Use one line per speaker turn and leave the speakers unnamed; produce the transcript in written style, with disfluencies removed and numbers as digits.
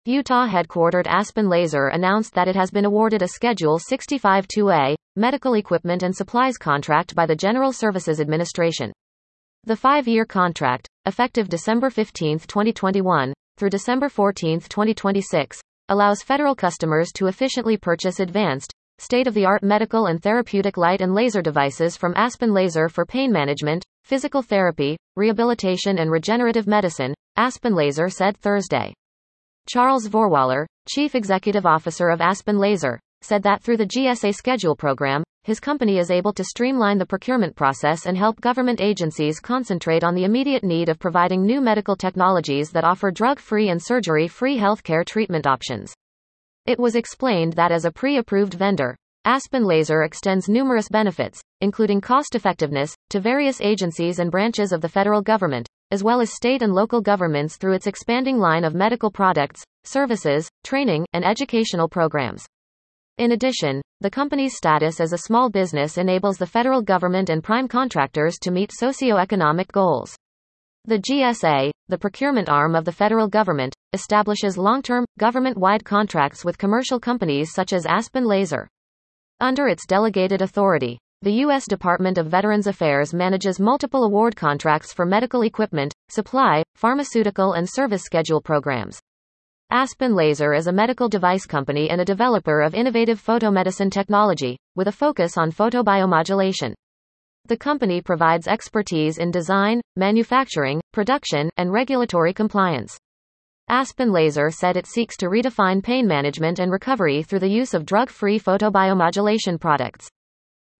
Utah-headquartered Aspen Laser announced that it has been awarded a Schedule 65-2A, medical equipment and supplies contract by the General Services Administration. The 5-year contract, effective December 15, 2021, through December 14, 2026, allows federal customers to efficiently purchase advanced, state-of-the-art medical and therapeutic light and laser devices from Aspen Laser for pain management, physical therapy, rehabilitation and regenerative medicine, Aspen Laser said Thursday. Charles Vorwaller, Chief Executive Officer of Aspen Laser, said that through the GSA Schedule program, his company is able to streamline the procurement process and help government agencies concentrate on the immediate need of providing new medical technologies that offer drug-free and surgery-free healthcare treatment options. It was explained that as a pre-approved vendor, Aspen Laser extends numerous benefits, including cost-effectiveness, to various agencies and branches of the federal government, as well as state and local governments through its expanding line of medical products, services, training, and educational programs. In addition, the company's status as a small business enables the federal government and prime contractors to meet socioeconomic goals. The GSA, the procurement arm of the federal government, establishes long-term, government-wide contracts with commercial companies such as Aspen Laser. Under its delegated authority, the U.S. Department of Veterans Affairs manages multiple award contracts for medical equipment, supply, pharmaceutical and service schedule programs. Aspen Laser is a medical device company and a developer of innovative photomedicine technology, with a focus on photobiomodulation. The company provides expertise in design, manufacturing, production, and regulatory compliance. Aspen Laser said it seeks to redefine pain management and recovery through the use of drug-free photobiomodulation products.